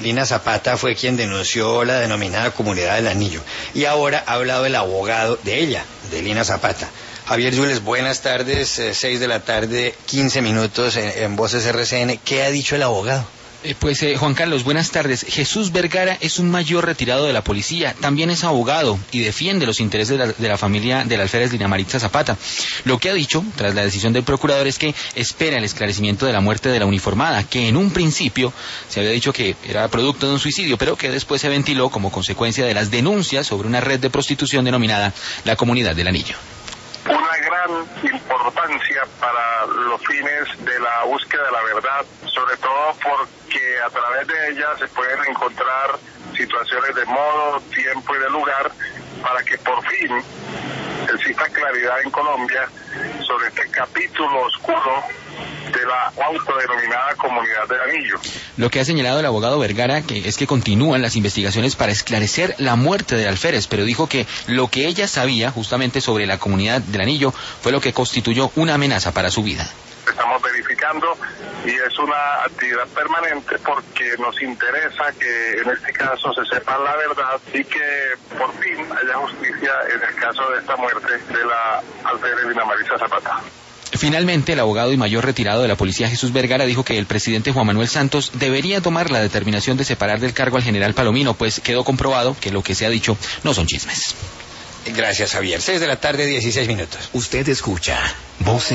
Lina Zapata fue quien denunció la denominada Comunidad del Anillo. Y ahora ha hablado el abogado de ella, de Lina Zapata. Javier Yules, buenas tardes, 6 de la tarde, 15 minutos en Voces RCN. ¿Qué ha dicho el abogado? Juan Carlos, buenas tardes. Jesús Vergara es un mayor retirado de la policía, también es abogado y defiende los intereses de la familia del alférez Lina Maritza Zapata. Lo que ha dicho, tras la decisión del procurador, es que espera el esclarecimiento de la muerte de la uniformada, que en un principio se había dicho que era producto de un suicidio, pero que después se ventiló como consecuencia de las denuncias sobre una red de prostitución denominada la Comunidad del Anillo. Una gran importancia para los fines de la búsqueda de la verdad, sobre todo porque a través de ella se pueden encontrar situaciones de modo, tiempo y de lugar para que por fin exista claridad en Colombia sobre este capítulo oscuro de la autodenominada Comunidad del Anillo. Lo que ha señalado el abogado Vergara es que continúan las investigaciones para esclarecer la muerte del alférez, pero dijo que lo que ella sabía justamente sobre la Comunidad del Anillo fue lo que constituyó una amenaza para su vida. Estamos verificando y es una actividad permanente porque nos interesa que en este caso se sepa la verdad y que por fin haya justicia en el caso de esta muerte de la alférez Lina Maritza Zapata. Finalmente, el abogado y mayor retirado de la policía Jesús Vergara dijo que el presidente Juan Manuel Santos debería tomar la determinación de separar del cargo al general Palomino, pues quedó comprobado que lo que se ha dicho no son chismes. Gracias, Javier. 6 de la tarde, 16 minutos. Usted escucha Voces